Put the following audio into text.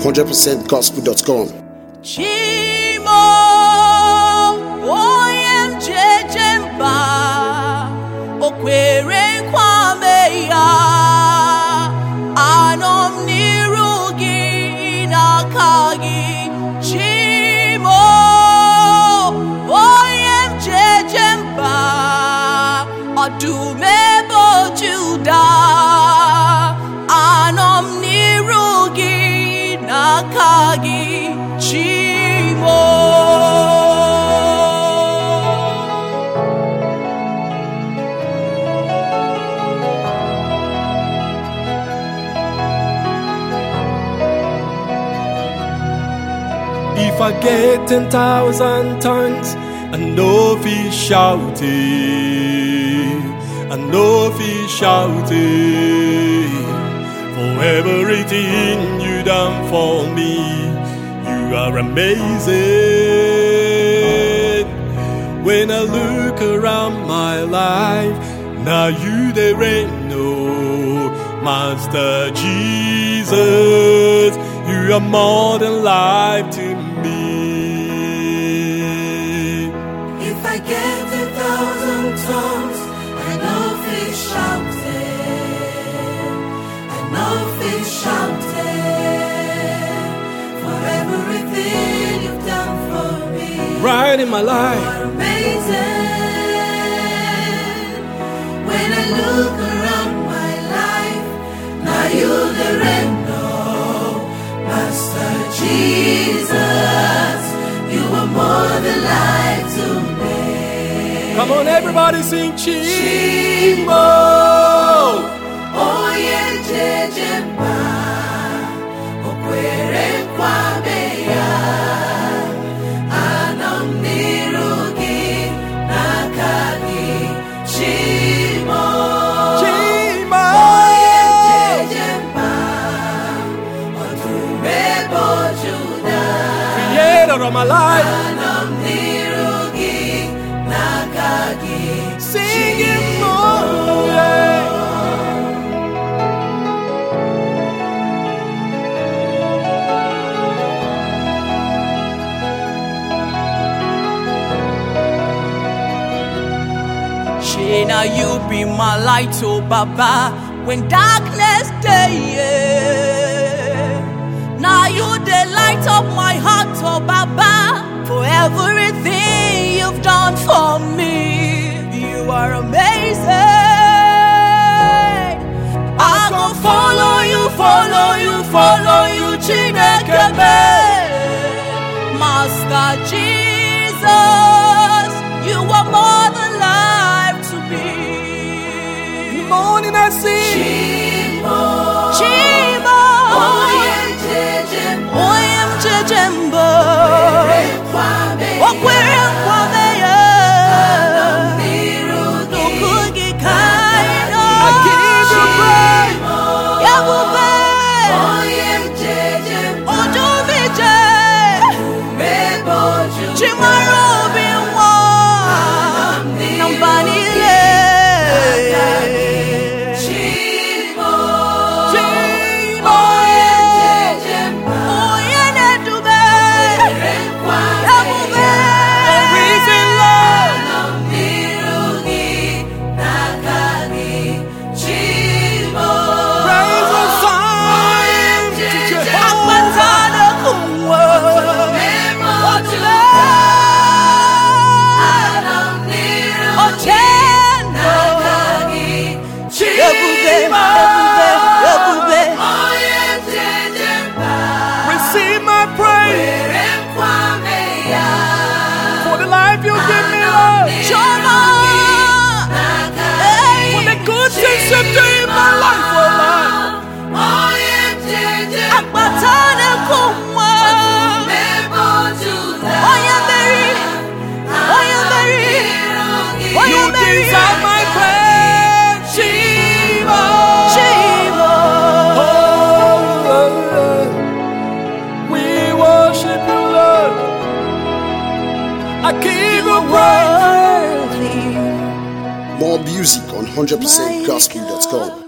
100%gospel.com. Chimo, OMJJemba, Okwere kwame ya, anom nirugi nakagi. Chimo, OMJJemba, Adume bojuda, anom nirugi nakagi. Chimo. If I get 10,000 tongues, I know if he shouted, I know if he shouted, for everything you done for me, you are amazing. When I look around my life, now you the reign, no, Master Jesus, you are more than life to me. If I get 1,000 tongues, I know if he shouted, I know if he shouted, for everything you've done for me. Right in my life. You are amazing. When I look around my life, now you're the reno, Master Jesus, you are more than life to me. Come on, everybody sing Chimo. Oh yeah, Jejemba, Okwere kwame ya, anom nirugi nakagi. Chimo, Chimo. oh yeah, Jejemba, Odume bojuda, Creator of my life. anom nirugi nakagi. Sing it more. Yeah. Now you be my light, oh Baba, when darkness day. Now you the light of my heart, oh Baba, for everything you've done for me. You are amazing. I go follow you, follow you, follow you, Chineke, Master Jesus, you are more than life to me. In the morning I sing Chimo, Chimo, oh yeah, Jejemba, OMJJemba, Okwere kwame ya, Okwere kwame ya, Nukugi kaino, I give you praise. Yabube, oh yeah, Jejemba, Oduvije, Meboju, Chimarobi wa, Nambanile. Chimo, Chimo. oh yeah, Jejemba, Reason love. anom nirugi nakagi. Chimo, Praise the song to Jehovah. anom nirugi nakagi. Oh yeah, Jejemba, Receive my praise Okwere kwame ya, for the life you give me, Lord. For the good things you do in my life, oh Lord. oh yeah, Jejemba, Mebojuda, You deserve my praise, Shiva. Oh, we worship you, Lord. I give you praise. More music on 100%gospel.com.